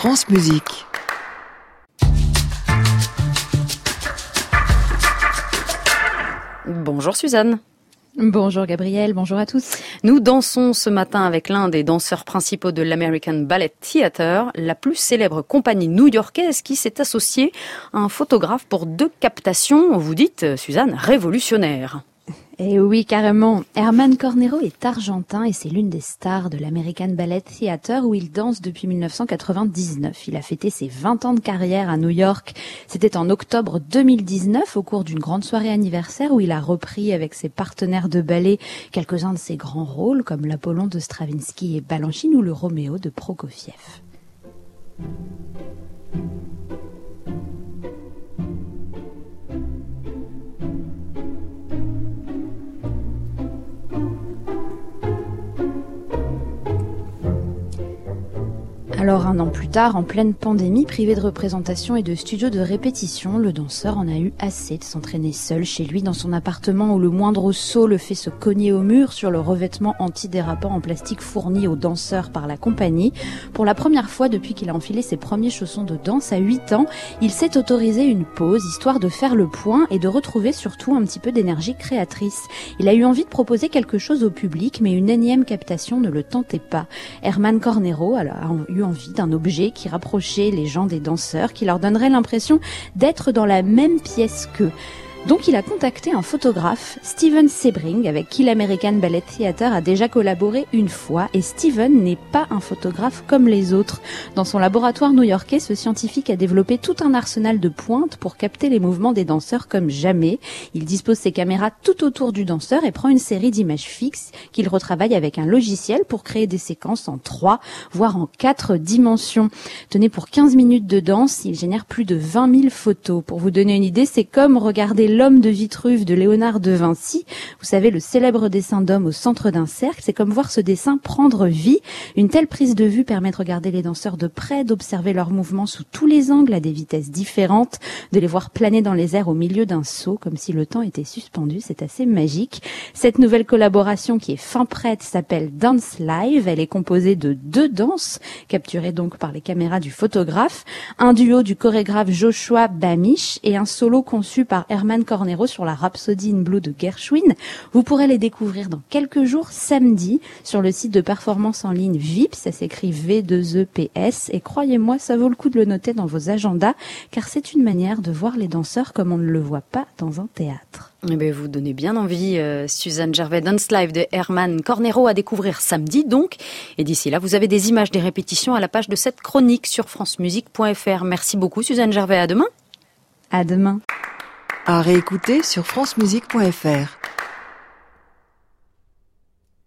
France Musique. Bonjour Suzanne. Bonjour Gabriel, bonjour à tous. Nous dansons ce matin avec l'un des danseurs principaux de l'American Ballet Theatre, la plus célèbre compagnie new-yorkaise qui s'est associée à un photographe pour 2 captations, vous dites Suzanne, révolutionnaires. Et oui, carrément. Herman Cornero est argentin et c'est l'une des stars de l'American Ballet Theatre où il danse depuis 1999. Il a fêté ses 20 ans de carrière à New York. C'était en octobre 2019 au cours d'une grande soirée anniversaire où il a repris avec ses partenaires de ballet quelques-uns de ses grands rôles comme l'Apollon de Stravinsky et Balanchine ou le Roméo de Prokofiev. Alors 1 an plus tard, en pleine pandémie, privé de représentation et de studio de répétition, le danseur en a eu assez de s'entraîner seul chez lui dans son appartement où le moindre saut le fait se cogner au mur sur le revêtement antidérapant en plastique fourni aux danseurs par la compagnie. Pour la première fois depuis qu'il a enfilé ses premiers chaussons de danse à 8 ans, il s'est autorisé une pause histoire de faire le point et de retrouver surtout un petit peu d'énergie créatrice. Il a eu envie de proposer quelque chose au public, mais une énième captation ne le tentait pas. Herman Cornero a eu envie d'un objet qui rapprochait les gens des danseurs, qui leur donnerait l'impression d'être dans la même pièce qu'eux. Donc il a contacté un photographe, Steven Sebring, avec qui l'American Ballet Theatre a déjà collaboré une fois, et Steven n'est pas un photographe comme les autres. Dans son laboratoire new-yorkais, ce scientifique a développé tout un arsenal de pointes pour capter les mouvements des danseurs comme jamais. Il dispose ses caméras tout autour du danseur et prend une série d'images fixes qu'il retravaille avec un logiciel pour créer des séquences en 3, voire en 4 dimensions. Tenez, pour 15 minutes de danse, il génère plus de 20 000 photos. Pour vous donner une idée, c'est comme regarder L'homme de Vitruve de Léonard de Vinci. Vous savez, le célèbre dessin d'homme au centre d'un cercle. C'est comme voir ce dessin prendre vie. Une telle prise de vue permet de regarder les danseurs de près, d'observer leurs mouvements sous tous les angles à des vitesses différentes, de les voir planer dans les airs au milieu d'un saut, comme si le temps était suspendu. C'est assez magique. Cette nouvelle collaboration qui est fin prête s'appelle Dance Live. Elle est composée de 2 danses, capturées donc par les caméras du photographe, un duo du chorégraphe Joshua Bamish et un solo conçu par Herman Cornero sur la Rhapsody in Blue de Gershwin. Vous pourrez les découvrir dans quelques jours, samedi, sur le site de performance en ligne VIP, ça s'écrit V2EPS, et croyez-moi, ça vaut le coup de le noter dans vos agendas, car c'est une manière de voir les danseurs comme on ne le voit pas dans un théâtre. Eh bien, vous donnez bien envie, Suzanne Gervais. Dance Live de Herman Cornero à découvrir samedi donc. Et d'ici là, vous avez des images des répétitions à la page de cette chronique sur francemusique.fr. Merci beaucoup Suzanne Gervais, à demain. À demain. À réécouter sur francemusique.fr.